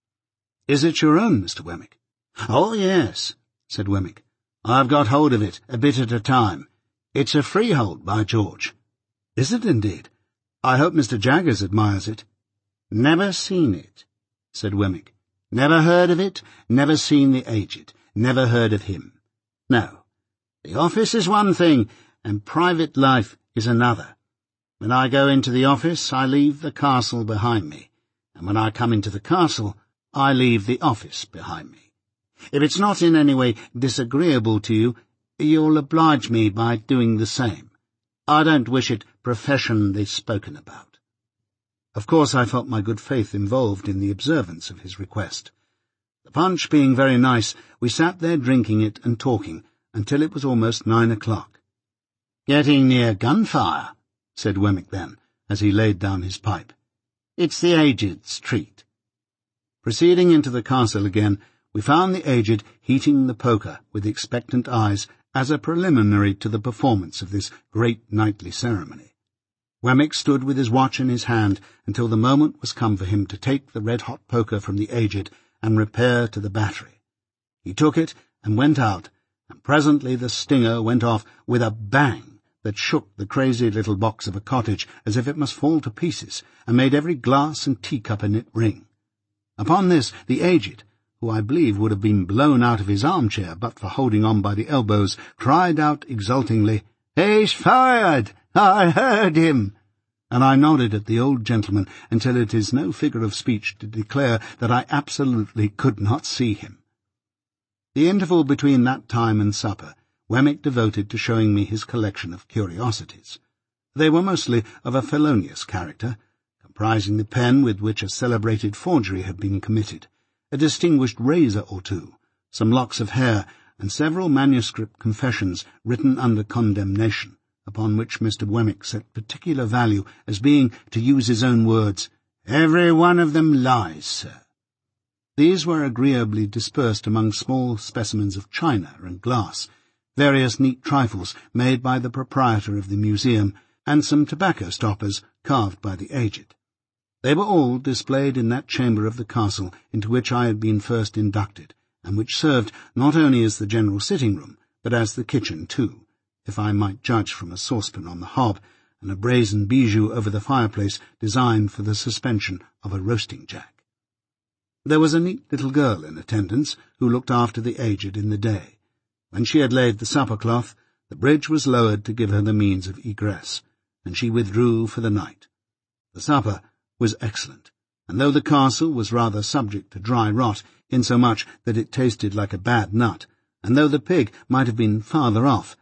"Is it your own, Mr. Wemmick?" "Oh, yes," said Wemmick. "I've got hold of it, a bit at a time. It's a freehold, by George." "Is it indeed? I hope Mr. Jaggers admires it." "Never seen it," said Wemmick. "Never heard of it, never seen the aged, never heard of him. No, the office is one thing, and private life is another. When I go into the office, I leave the castle behind me, and when I come into the castle, I leave the office behind me. If it's not in any way disagreeable to you, you'll oblige me by doing the same. I don't wish it professionally spoken about." Of course I felt my good faith involved in the observance of his request. The punch being very nice, we sat there drinking it and talking until it was almost 9 o'clock. "Getting near gunfire," said Wemmick then, as he laid down his pipe. "It's the aged's treat." Proceeding into the castle again, we found the aged heating the poker with expectant eyes as a preliminary to the performance of this great nightly ceremony. Wemmick stood with his watch in his hand until the moment was come for him to take the red-hot poker from the aged and repair to the battery. He took it and went out, and presently the stinger went off with a bang that shook the crazy little box of a cottage as if it must fall to pieces, and made every glass and teacup in it ring. Upon this the aged, who I believe would have been blown out of his armchair but for holding on by the elbows, cried out exultingly, "He's fired! I heard him!" And I nodded at the old gentleman until it is no figure of speech to declare that I absolutely could not see him. The interval between that time and supper Wemmick devoted to showing me his collection of curiosities. They were mostly of a felonious character, comprising the pen with which a celebrated forgery had been committed, a distinguished razor or two, some locks of hair, and several manuscript confessions written under condemnation, upon which Mr. Wemmick set particular value as being, to use his own words, "every one of them lies, sir." These were agreeably dispersed among small specimens of china and glass, various neat trifles made by the proprietor of the museum, and some tobacco stoppers carved by the aged. They were all displayed in that chamber of the castle into which I had been first inducted, and which served not only as the general sitting-room, but as the kitchen too, if I might judge from a saucepan on the hob, and a brazen bijou over the fireplace designed for the suspension of a roasting-jack. There was a neat little girl in attendance, who looked after the aged in the day. When she had laid the supper-cloth, the bridge was lowered to give her the means of egress, and she withdrew for the night. The supper was excellent, and though the castle was rather subject to dry rot, insomuch that it tasted like a bad nut, and though the pig might have been farther off,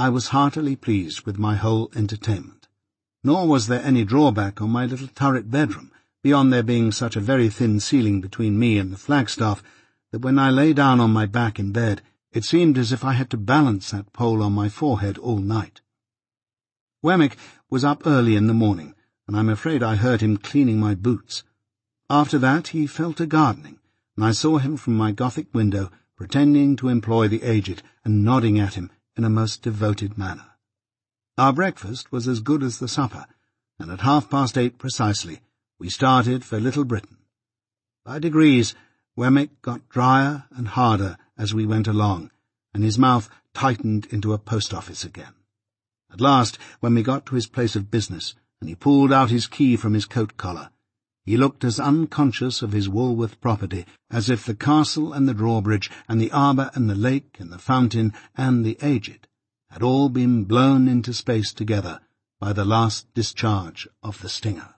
I was heartily pleased with my whole entertainment. Nor was there any drawback on my little turret bedroom, beyond there being such a very thin ceiling between me and the flagstaff that when I lay down on my back in bed, it seemed as if I had to balance that pole on my forehead all night. Wemmick was up early in the morning, and I'm afraid I heard him cleaning my boots. After that he fell to gardening, and I saw him from my Gothic window pretending to employ the aged and nodding at him in a most devoted manner. Our breakfast was as good as the supper, and at 8:30 precisely we started for Little Britain. By degrees Wemmick got drier and harder as we went along, and his mouth tightened into a post-office again. At last, when we got to his place of business, and he pulled out his key from his coat collar, he looked as unconscious of his Woolworth property as if the castle and the drawbridge and the arbour and the lake and the fountain and the aged had all been blown into space together by the last discharge of the stinger.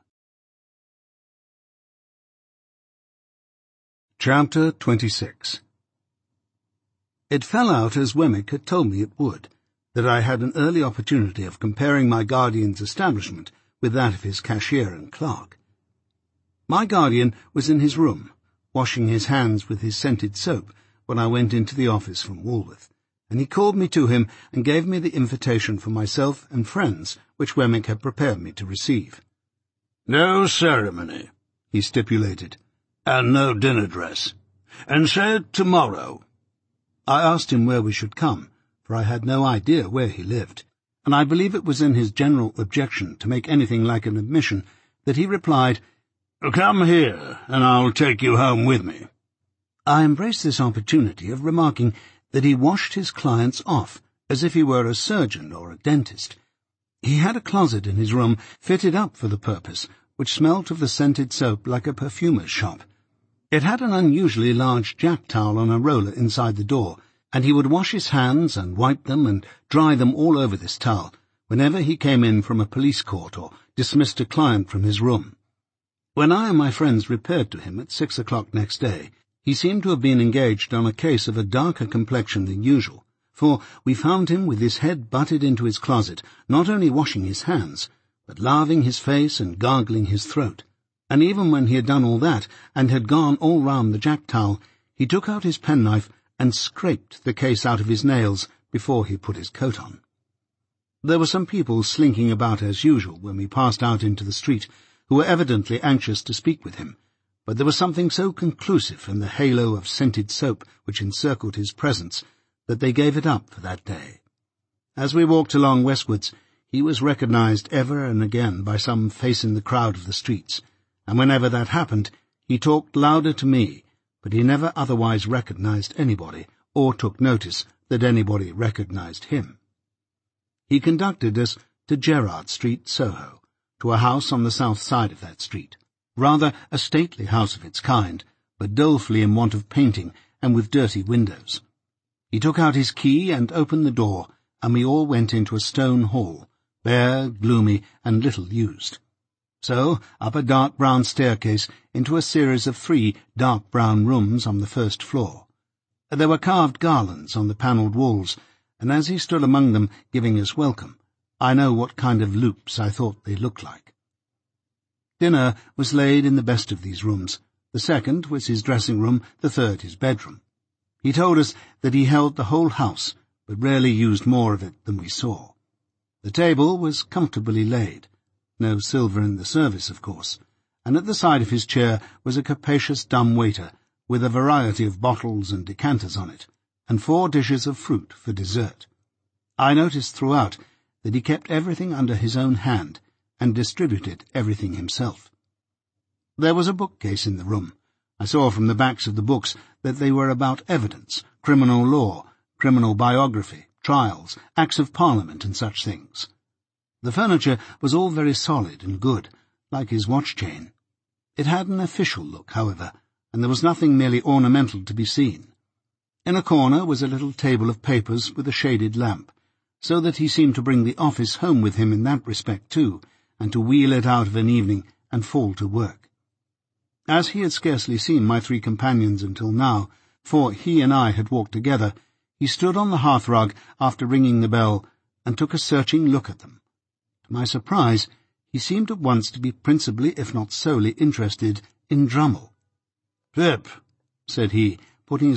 Chapter 26. It fell out as Wemmick had told me it would, that I had an early opportunity of comparing my guardian's establishment with that of his cashier and clerk. My guardian was in his room, washing his hands with his scented soap when I went into the office from Woolworth, and he called me to him and gave me the invitation for myself and friends which Wemmick had prepared me to receive. "No ceremony," he stipulated, "and no dinner dress, and said tomorrow." I asked him where we should come, for I had no idea where he lived, and I believe it was in his general objection to make anything like an admission that he replied, "Come here, and I'll take you home with me." I embraced this opportunity of remarking that he washed his clients off as if he were a surgeon or a dentist. He had a closet in his room fitted up for the purpose, which smelt of the scented soap like a perfumer's shop. It had an unusually large jack towel on a roller inside the door, and he would wash his hands and wipe them and dry them all over this towel whenever he came in from a police court or dismissed a client from his room. When I and my friends repaired to him at 6 o'clock next day, he seemed to have been engaged on a case of a darker complexion than usual, for we found him with his head butted into his closet, not only washing his hands, but laving his face and gargling his throat. And even when he had done all that, and had gone all round the jack-towel, he took out his penknife and scraped the case out of his nails before he put his coat on. There were some people slinking about as usual when we passed out into the street, who were evidently anxious to speak with him, but there was something so conclusive in the halo of scented soap which encircled his presence that they gave it up for that day. As we walked along westwards, he was recognized ever and again by some face in the crowd of the streets, and whenever that happened, he talked louder to me, but he never otherwise recognized anybody, or took notice that anybody recognized him. He conducted us to Gerrard Street, Soho, to a house on the south side of that street, rather a stately house of its kind, but dolefully in want of painting and with dirty windows. He took out his key and opened the door, and we all went into a stone hall, bare, gloomy, and little used. So, up a dark brown staircase into a series of 3 dark brown rooms on the first floor. There were carved garlands on the panelled walls, and as he stood among them giving us welcome, I know what kind of loops I thought they looked like. Dinner was laid in the best of these rooms. The second was his dressing-room, the third his bedroom. He told us that he held the whole house, but rarely used more of it than we saw. The table was comfortably laid, no silver in the service, of course, and at the side of his chair was a capacious dumb waiter with a variety of bottles and decanters on it, and 4 dishes of fruit for dessert. I noticed throughout that he kept everything under his own hand, and distributed everything himself. There was a bookcase in the room. I saw from the backs of the books that they were about evidence, criminal law, criminal biography, trials, Acts of Parliament, and such things. The furniture was all very solid and good, like his watch-chain. It had an official look, however, and there was nothing merely ornamental to be seen. In a corner was a little table of papers with a shaded lamp, so that he seemed to bring the office home with him in that respect too, and to wheel it out of an evening and fall to work. As he had scarcely seen my 3 companions until now, for he and I had walked together, he stood on the hearthrug after ringing the bell and took a searching look at them. To my surprise, he seemed at once to be principally, if not solely, interested in Drummle. "Pip," said he, putting his